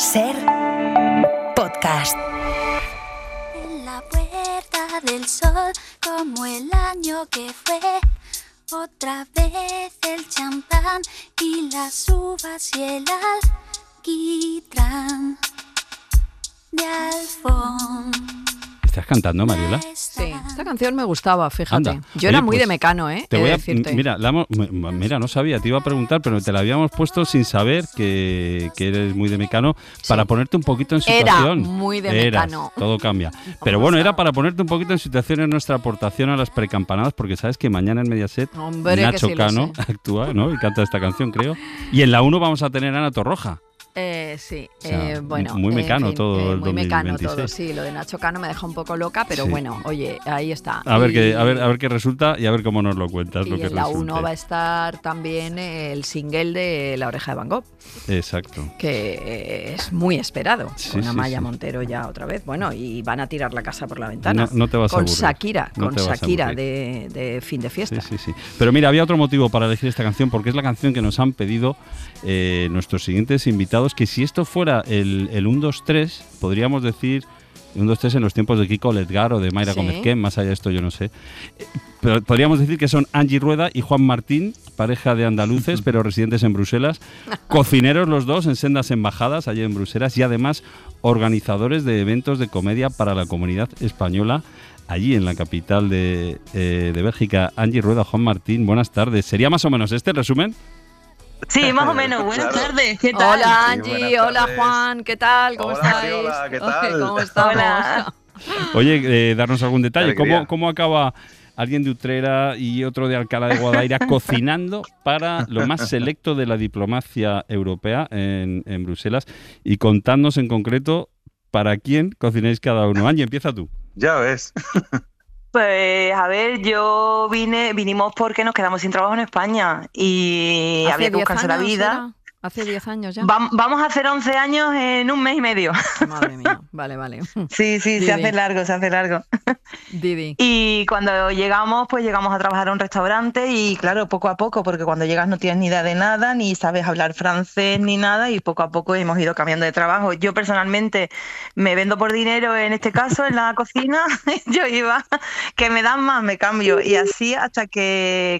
Ser podcast. En la puerta del sol, como el año que fue, otra vez el champán y las uvas y el alquitrán de Alfón. ¿Estás cantando, Mariola? Sí, esta canción me gustaba, fíjate. Anda. Yo Oye, era muy pues, de Mecano, ¿eh? Te voy a decirte. mira, no sabía, te iba a preguntar, pero te la habíamos puesto sin saber que eres muy de Mecano para ponerte un poquito en situación. Era muy de Mecano. Todo cambia. Pero bueno, era para ponerte un poquito en situación en nuestra aportación a las precampanadas, porque sabes que mañana en Mediaset Hombre, Nacho que sí, Cano actúa, ¿no? Y canta esta canción, creo. Y en la 1 vamos a tener a Ana Torroja. Sí, O sea, bueno. muy Mecano todo el muy Mecano 2026. todo, sí. Lo de Nacho Cano me deja un poco loca, pero Sí. bueno, oye, ahí está. A ver qué resulta y a ver cómo nos lo cuentas. Y lo que en la resulte. 1 va a estar también el single de La Oreja de Van Gogh, Exacto. que es muy esperado. Sí, con sí, Amaya sí. Montero ya otra vez. Bueno, y van a tirar la casa por la ventana. No te vas a con aburrir. Shakira, No con te vas a Shakira aburrir. de fin de fiesta. Sí. Pero mira, había otro motivo para elegir esta canción, porque es la canción que nos han pedido nuestros siguientes invitados, que si esto fuera el 1-2-3, podríamos decir 1-2-3 en los tiempos de Kiko Letgar o de Mayra Sí. Gómez Ken, más allá de esto yo no sé. Pero podríamos decir que son Angie Rueda y Juan Martín, pareja de andaluces, pero residentes en Bruselas, cocineros los dos en sendas embajadas allí en Bruselas y además organizadores de eventos de comedia para la comunidad española allí en la capital de Bélgica. Angie Rueda, Juan Martín, buenas tardes. ¿Sería más o menos este el resumen? Sí, más o menos. Buenas tardes. ¿Qué tal? Hola Sí, Angie, buenas hola tardes. Juan, ¿qué tal? ¿Cómo Hola, estáis? Mariola, ¿qué tal? Oye, ¿cómo estamos? Hola. Oye, darnos algún detalle. Alegría. ¿Cómo acaba alguien de Utrera y otro de Alcalá de Guadaira cocinando para lo más selecto de la diplomacia europea en Bruselas? Y contadnos en concreto para quién cocináis cada uno. Angie, empieza tú. Ya ves. Pues a ver, vinimos porque nos quedamos sin trabajo en España y había que 10 buscarse la años vida. era? ¿Hace 10 años ya? Vamos a hacer 11 años en un mes y medio. Madre mía, vale. Sí, Didi. se hace largo. Didi. Y cuando llegamos, pues llegamos a trabajar a un restaurante y claro, poco a poco, porque cuando llegas no tienes ni idea de nada, ni sabes hablar francés ni nada y poco a poco hemos ido cambiando de trabajo. Yo personalmente me vendo por dinero en este caso en la cocina, yo iba, que me dan más, me cambio y así hasta que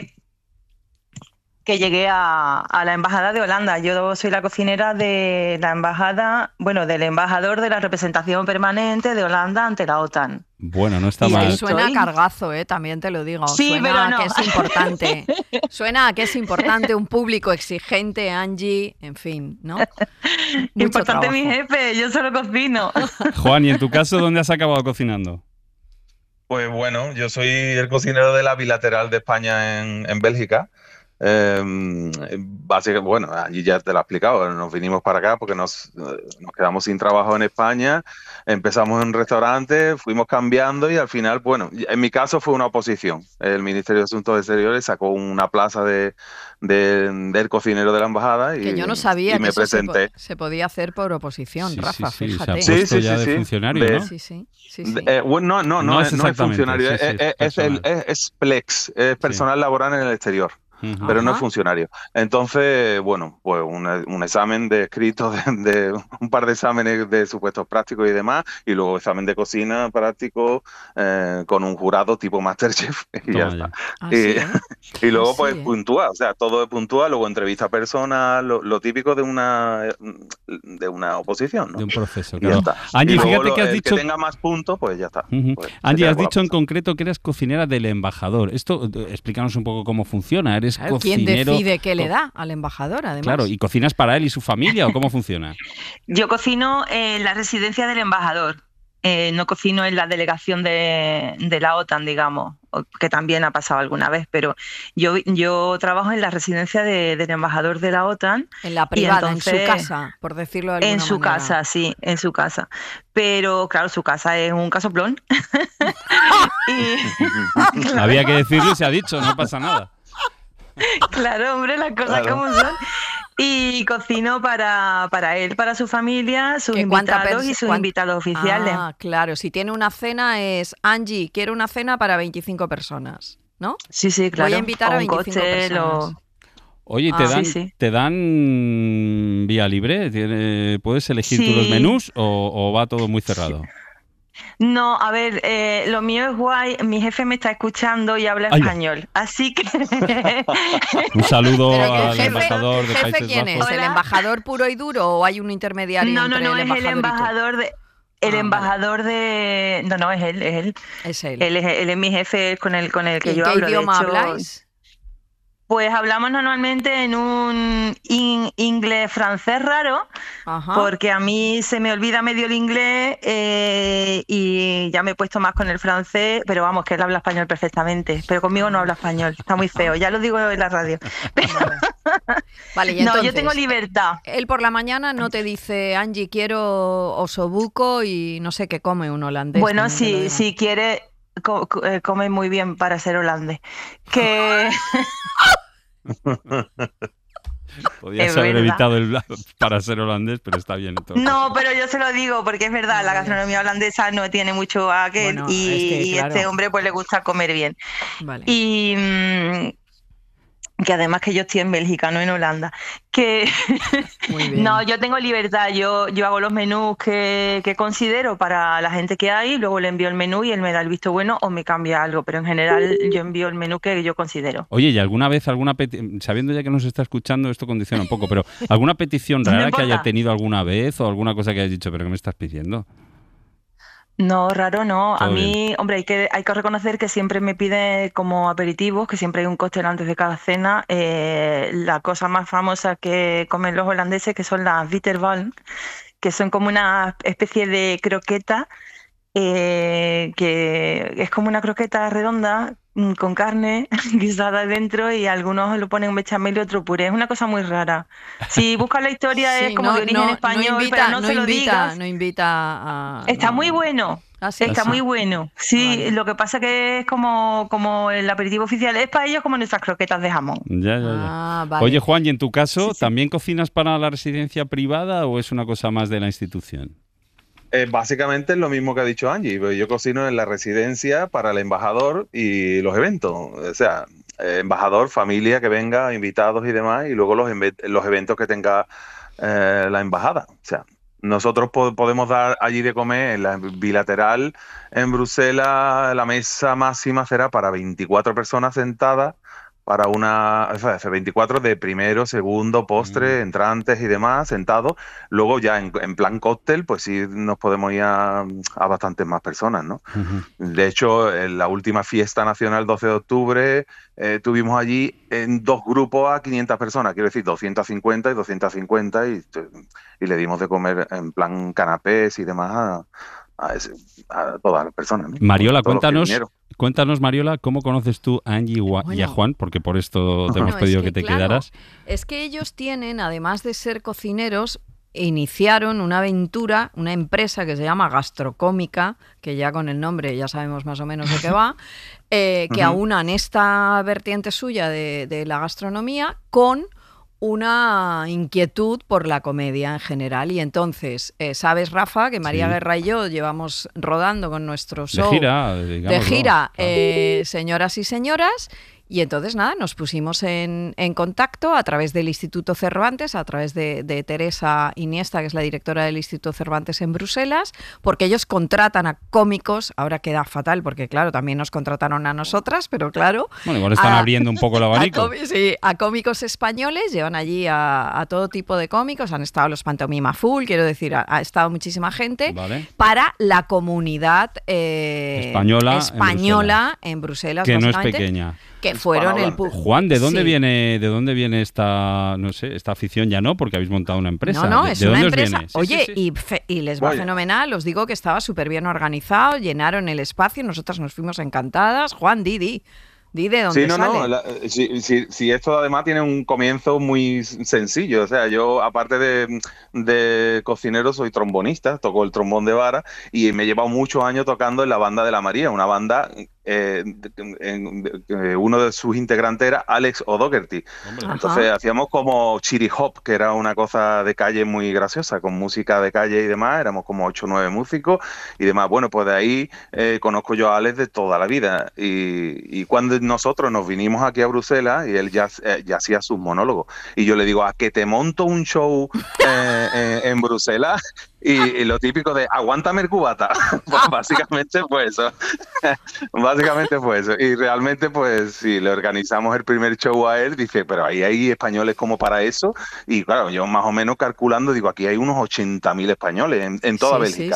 llegué a la Embajada de Holanda. Yo soy la cocinera de la embajada, bueno, del embajador de la representación permanente de Holanda ante la OTAN. Bueno, no está Y mal. ahí Suena a estoy. cargazo, también te lo digo. Sí, Suena pero a no. que es importante. Suena a que es importante un público exigente, Angie, en fin, ¿no? Mucho Importante mi trabajo. jefe, yo solo cocino. Juan, ¿y en tu caso dónde has acabado cocinando? Pues bueno, yo soy el cocinero de la bilateral de España en Bélgica. Básicamente, bueno, allí ya te lo he explicado, nos vinimos para acá porque nos quedamos sin trabajo en España, empezamos en un restaurante, fuimos cambiando y al final, bueno, en mi caso fue una oposición. El Ministerio de Asuntos Exteriores sacó una plaza del cocinero de la embajada y, Que yo no sabía y que me eso presenté. se podía hacer por oposición, Rafa, sí, fíjate. se ha Sí, puesto sí, ya sí, de sí. funcionario, De- ¿no? Sí. Bueno, no No es es exactamente, funcionario, sí, es personal. es PLEX, es personal laboral en el exterior. Ujú. Pero no es Ajá. funcionario. Entonces, bueno, pues un examen de escrito, de un par de exámenes de supuestos prácticos y demás, y luego examen de cocina práctico con un jurado tipo MasterChef y ya Toma está. ya. Así, Y luego Así, pues ¿eh? puntúa, o sea, todo es puntual, luego entrevista personal, lo típico de una oposición, ¿no? De un proceso, Y ya claro. está. Angie, Y luego fíjate que has el dicho... que tenga más puntos, pues ya está. Ujú. Pues, se Angie, queda has con la dicho en plaza. concreto que eres cocinera del embajador. Esto, explícanos un poco cómo funciona. ¿Eres Claro, ¿quién cocinero? decide qué le da al embajador, además? Claro, ¿y cocinas para él y su familia o cómo funciona? Yo cocino en la residencia del embajador, no cocino en la delegación de la OTAN, digamos, que también ha pasado alguna vez, pero yo trabajo en la residencia del embajador de la OTAN. En la privada, en entonces- su casa, por decirlo de alguna En su manera. casa, sí, en su casa. Pero claro, su casa es un casoplón. Y, Había que decirlo y se ha dicho, no pasa nada. claro, hombre, las cosas Claro. como son. Y cocino para él, para su familia, sus ¿Que cuánta invitados y sus invitados oficiales. Ah, claro, si tiene una cena es, Angie, quiero una cena para 25 personas, ¿no? Sí, claro. Voy a invitar O a un 25 cóctel personas. o... Oye, ¿y Sí. te dan vía libre? ¿Puedes elegir tú los Sí. menús o va todo muy cerrado? No, a ver, lo mío es guay. Mi jefe me está escuchando y habla Ahí va. español, así que Un saludo Pero al ¿el embajador de jefe Países quién es? Bajos. ¿El Hola. embajador puro y duro o hay un intermediario no, entre es el el embajador y tú? el Vale. embajador de, no, es él, es él. Es él. Él es mi jefe con el ¿Y que en yo qué hablo. De idioma hecho, habláis? pues hablamos normalmente en un inglés francés raro, Ajá. porque a mí se me olvida medio el inglés y ya me he puesto más con el francés, pero vamos, que él habla español perfectamente, pero conmigo no habla español, está muy feo, ya lo digo en la radio. Vale, y No, entonces, yo tengo libertad. él por la mañana no te dice, Angie, quiero osobuco y no sé qué come un holandés. Bueno, también te lo digo. si quiere, come muy bien para ser holandés. Que Podías Es haber verdad. evitado el para ser holandés, pero está bien. En todo no, caso. pero yo se lo digo porque es verdad, la gastronomía holandesa no tiene mucho aquel Bueno, y, es que, y claro. este hombre pues le gusta comer bien. Vale. Y que además que yo estoy en Bélgica, no en Holanda. Que Muy bien. no, yo tengo libertad, yo hago los menús que considero para la gente que hay, luego le envío el menú y él me da el visto bueno o me cambia algo, pero en general yo envío el menú que yo considero. Oye, ¿y alguna vez, sabiendo ya que nos está escuchando, esto condiciona un poco, pero alguna petición rara que haya importa. tenido alguna vez o alguna cosa que hayas dicho, pero ¿qué me estás pidiendo? No, raro no. Todo A mí, hombre, hay que reconocer que siempre me pide como aperitivos, que siempre hay un cóctel antes de cada cena. La cosa más famosa que comen los holandeses, que son las bitterballen, que son como una especie de croqueta, que es como una croqueta redonda con carne guisada dentro y algunos lo ponen bechamel y otro puré. Es una cosa muy rara. Si buscas la historia Sí, es como de origen español, pero no se lo digas. No invita a... Está no. muy bueno. ¿Ah, sí? Está muy bueno. Sí, Vale. lo que pasa que es como el aperitivo oficial. Es para ellos como nuestras croquetas de jamón. Ya. Ah, vale. Oye, Juan, ¿y en tu caso Sí, sí. también cocinas para la residencia privada o es una cosa más de la institución? Básicamente es lo mismo que ha dicho Angie. Yo cocino en la residencia para el embajador y los eventos. O sea, embajador, familia que venga, invitados y demás, y luego los eventos que tenga la embajada. O sea, nosotros podemos dar allí de comer en la bilateral en Bruselas. La mesa máxima será para 24 personas sentadas, para o sea, 24 de primero, segundo, postre, entrantes y demás, sentados. Luego ya en plan cóctel, pues sí nos podemos ir a bastantes más personas, ¿no? De hecho, en la última fiesta nacional, 12 de octubre, tuvimos allí en dos grupos a 500 personas, quiero decir, 250 y 250, y le dimos de comer en plan canapés y demás a todas las personas, ¿no? Mariola, Todos los que cuéntanos, Mariola, ¿cómo conoces tú a Angie y a Bueno. Juan? Porque por esto te hemos No, pedido es que te claro, quedaras. Es que ellos tienen, además de ser cocineros, iniciaron una aventura, una empresa que se llama Gastrocómica, que ya con el nombre ya sabemos más o menos de qué va, que aunan esta vertiente suya de la gastronomía con una inquietud por la comedia en general. Y entonces, sabes, Rafa, que María Sí. Guerra y yo llevamos rodando con nuestro De show gira, de digámoslo. gira, Claro. señoras y señoras. Y entonces, nada, nos pusimos en contacto a través del Instituto Cervantes, a través de Teresa Iniesta, que es la directora del Instituto Cervantes en Bruselas, porque ellos contratan a cómicos, ahora queda fatal, porque claro, también nos contrataron a nosotras, pero claro... Bueno, igual están abriendo un poco el abanico. A cómicos españoles, llevan allí a todo tipo de cómicos, han estado los Pantomima Full, quiero decir, ha estado muchísima gente, Vale. para la comunidad española en Bruselas, Que no es básicamente, pequeña. que fueron el Juan, ¿de dónde Sí. viene esta, no sé, esta afición? Ya no, porque habéis montado una empresa. No, ¿De es dónde una os empresa. viene? Sí, Oye, sí, sí. Y les va Vaya. fenomenal. Os digo que estaba súper bien organizado, llenaron el espacio, nosotras nos fuimos encantadas. Juan, di de dónde Sí, no, sale. sí, esto además tiene un comienzo muy sencillo. O sea, yo aparte de cocinero soy trombonista, toco el trombón de vara y me he llevado muchos años tocando en la banda de la María, una banda uno de sus integrantes era Alex O'Doherty. Entonces hacíamos como Chiri Hop, que era una cosa de calle muy graciosa, con música de calle y demás. Éramos como 8 o 9 músicos y demás. Bueno, pues de ahí conozco yo a Alex de toda la vida. Y cuando nosotros nos vinimos aquí a Bruselas, y él ya hacía sus monólogos, y yo le digo, ¿a que te monto un show en Bruselas? Y lo típico de aguántame el cubata. Pues básicamente fue eso. Básicamente fue eso. Y realmente, pues sí, le organizamos el primer show a él. Dice, pero ahí hay españoles como para eso. Y claro, yo más o menos calculando, digo, aquí hay unos 80.000 españoles en toda Bélgica.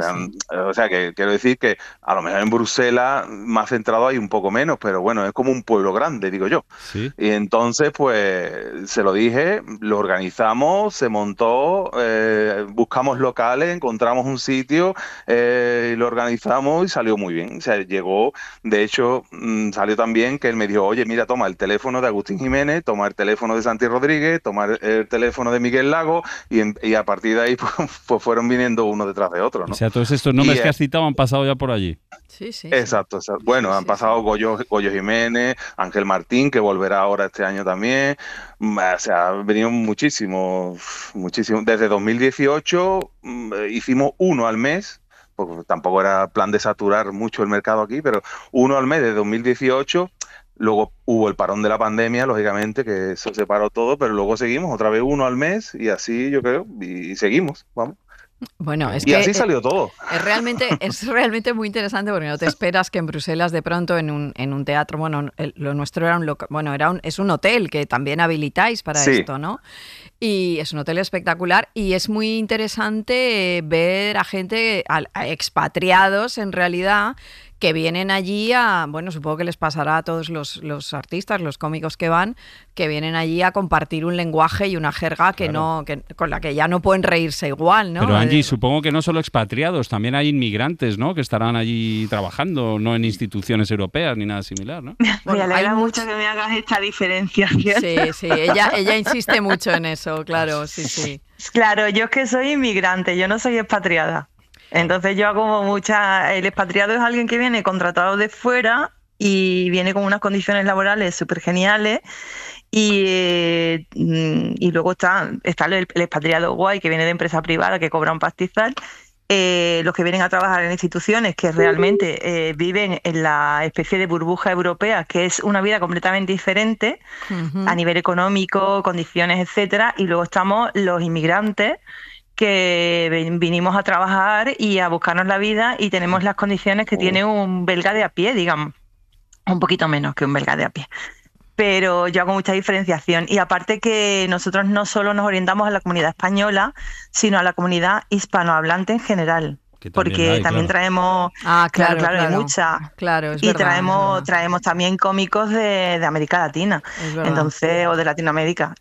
O sea, que quiero decir que a lo mejor en Bruselas, más centrado, hay un poco menos, pero bueno, es como un pueblo grande, digo yo. Sí. Y entonces, pues, se lo dije, lo organizamos, se montó, buscamos locales, encontramos un sitio, lo organizamos y salió muy bien. O sea, llegó, de hecho, salió tan bien que él me dijo, oye, mira, toma el teléfono de Agustín Jiménez, toma el teléfono de Santi Rodríguez, toma el teléfono de Miguel Lago, y a partir de ahí pues fueron viniendo uno detrás de otro, ¿no? O sea, todos estos nombres que has citado han pasado ya por allí. Sí. Exacto. Bueno, han pasado Goyo Jiménez, Ángel Martín, que volverá ahora este año también. O sea, han venido muchísimo. Desde 2018 hicimos uno al mes, porque tampoco era plan de saturar mucho el mercado aquí, pero uno al mes de 2018. Luego hubo el parón de la pandemia, lógicamente, que eso se paró todo, pero luego seguimos otra vez uno al mes y así yo creo, y seguimos, vamos. Bueno, es y así salió todo. Es realmente muy interesante porque no te esperas que en Bruselas de pronto en un teatro, bueno, lo nuestro era es un hotel que también habilitáis para esto, ¿no? Y es un hotel espectacular y es muy interesante ver a gente, a expatriados en realidad, que vienen allí bueno, supongo que les pasará a todos los artistas, los cómicos que van, que vienen allí a compartir un lenguaje y una jerga con la que ya no pueden reírse igual, ¿no? Pero Angie, supongo que no solo expatriados, también hay inmigrantes, ¿no? Que estarán allí trabajando, no en instituciones europeas ni nada similar, ¿no? Me alegra mucho que me hagas esta diferenciación. Sí, ella insiste mucho en eso, claro, sí. Claro, yo es que soy inmigrante, yo no soy expatriada. Entonces yo hago el expatriado es alguien que viene contratado de fuera y viene con unas condiciones laborales súper geniales y luego está el expatriado guay que viene de empresa privada que cobra un pastizal, los que vienen a trabajar en instituciones que realmente viven en la especie de burbuja europea, que es una vida completamente diferente a nivel económico, condiciones, etcétera, y luego estamos los inmigrantes que vinimos a trabajar y a buscarnos la vida y tenemos las condiciones que tiene un belga de a pie, digamos, un poquito menos que un belga de a pie. Pero yo hago mucha diferenciación y aparte que nosotros no solo nos orientamos a la comunidad española, sino a la comunidad hispanohablante en general. Porque también traemos, claro, hay mucha, y traemos también cómicos de América Latina, entonces, o de Latinoamérica,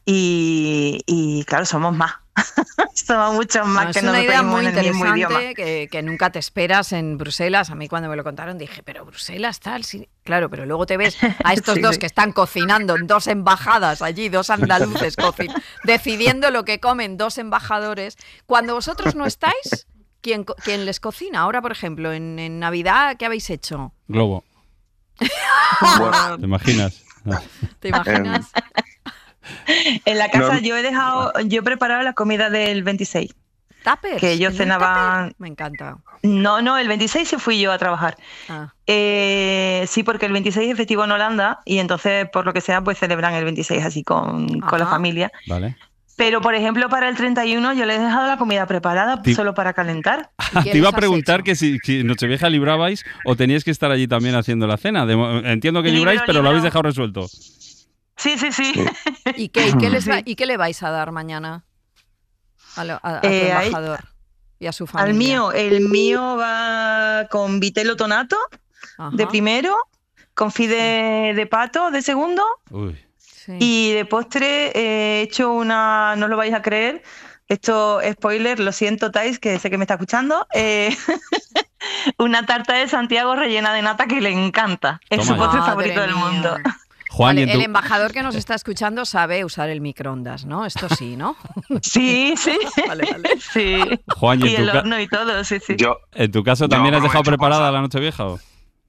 y claro, somos más. Somos muchos más que nos no pedimos en el mismo idioma. Que nunca te esperas en Bruselas. A mí cuando me lo contaron dije, pero Bruselas tal, sí. Claro, pero luego te ves a estos dos que están cocinando en 2 embajadas allí, 2 andaluces decidiendo lo que comen 2 embajadores. Cuando vosotros no estáis, ¿quién les cocina? Ahora, por ejemplo, en Navidad, ¿qué habéis hecho? Globo. ¿Te imaginas? ¿Te imaginas? En la casa yo he preparado la comida del 26. ¿Tuppers? Que yo cenaba. Me encanta. No, el 26 sí fui yo a trabajar. Sí, porque el 26 es festivo en Holanda y entonces, por lo que sea, pues celebran el 26 así con la familia. Vale. Pero, por ejemplo, para el 31 yo les he dejado la comida preparada solo para calentar. Te iba a preguntar que si Nochevieja librabais o teníais que estar allí también haciendo la cena. Entiendo que libráis, pero lo habéis dejado resuelto. Sí. ¿Y qué le vais a dar mañana a tu embajador y a su familia? El mío va con vitelo tonato de primero, con fide de pato de segundo. Uy. Sí. Y de postre he hecho una, no lo vais a creer, esto spoiler, lo siento Thais, que sé que me está escuchando, una tarta de Santiago rellena de nata que le encanta, es su postre favorito del mundo. Juan, vale, el embajador que nos está escuchando sabe usar el microondas, ¿no? Esto sí, ¿no? Sí. Vale. Sí. Juan, y el horno y todo, sí. ¿En tu caso también has dejado preparada la Nochevieja?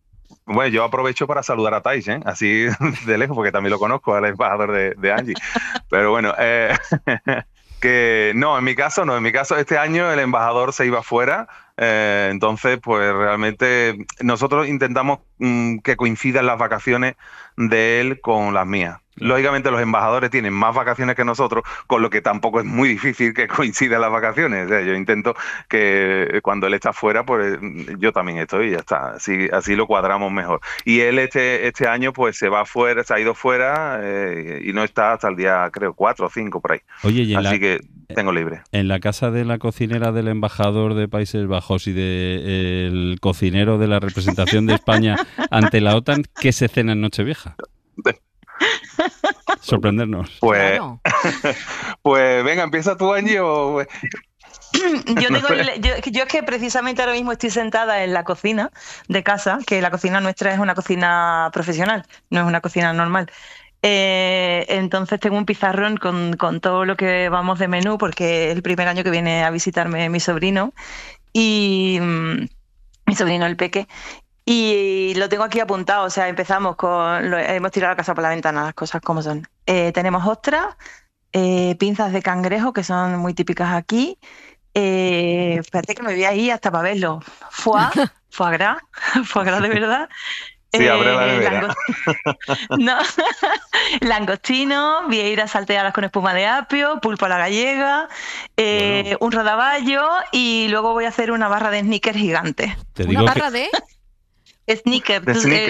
Bueno, yo aprovecho para saludar a Thais, así de lejos, porque también lo conozco, al embajador de Angie. Pero bueno, que no, en mi caso este año el embajador se iba fuera, entonces pues realmente nosotros intentamos que coincidan las vacaciones de él con las mías. Lógicamente los embajadores tienen más vacaciones que nosotros, con lo que tampoco es muy difícil que coincidan las vacaciones. O sea, yo intento que cuando él está fuera, pues yo también estoy y ya está. Así lo cuadramos mejor. Y él este año pues se ha ido fuera y no está hasta el día, creo, 4 o 5 por ahí. Oye, así que tengo libre. En la casa de la cocinera del embajador de Países Bajos y del cocinero de la representación de España ante la OTAN, ¿qué se cena en Nochevieja? Sorprendernos. Pues, Claro. pues venga, empieza tú, Angie, o... Yo es que precisamente ahora mismo estoy sentada en la cocina de casa, que la cocina nuestra es una cocina profesional, no es una cocina normal. Entonces tengo un pizarrón con todo lo que vamos de menú, porque es el primer año que viene a visitarme mi sobrino, y mi sobrino el peque. Y lo tengo aquí apuntado, o sea, empezamos hemos tirado la casa por la ventana, las cosas como son. Tenemos ostras, pinzas de cangrejo, que son muy típicas aquí. Espérate que me voy ahí hasta para verlo. Foie gras de verdad. Sí, abre la nevera. No. Langostino, vieiras salteadas con espuma de apio, pulpo a la gallega, bueno, un rodaballo, y luego voy a hacer una barra de Snickers gigante. ¿Una barra de...? Snickers.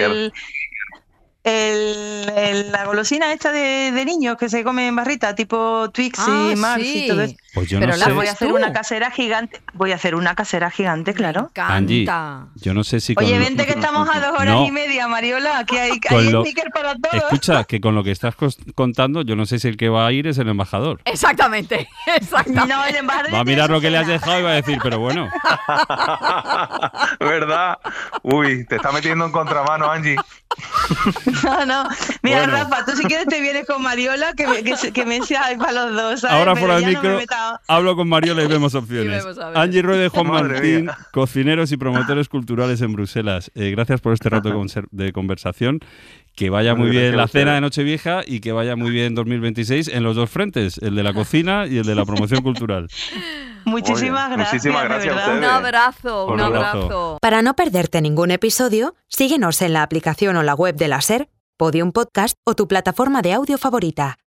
La golosina esta de niños que se come en barrita, tipo Twix y Mars y todo eso. Pues yo Pero no sé. Voy a hacer una casera gigante, claro. Angie, yo no sé si... Oye, vente que estamos a 2 horas y media, Mariola, que hay sneaker para todos. Escucha, que con lo que estás contando, yo no sé si el que va a ir es el embajador. Exactamente. No, el embajador va a mirar lo que le has dejado y va a decir, pero bueno. ¿Verdad? Uy, te está metiendo en contramano, Angie. No. Mira, Bueno. Rafa, tú si quieres te vienes con Mariola, que me sea para los dos, ¿sabes? Ahora Pero fuera del ya no me micro, meta- hablo con Mariola y vemos opciones. Y vemos a ver. Angie Rueda y Juan Madre Martín, mía. cocineros y promotores culturales en Bruselas. Gracias por este rato de conversación. Que vaya muy bien la cena de Nochevieja y que vaya muy bien 2026 en los dos frentes, el de la cocina y el de la promoción cultural. Muchísimas Oye, gracias. muchísimas de gracias a verdad. ustedes. Un abrazo. Para no perderte ningún episodio, síguenos en la aplicación o la web de la SER, Podium Podcast o tu plataforma de audio favorita.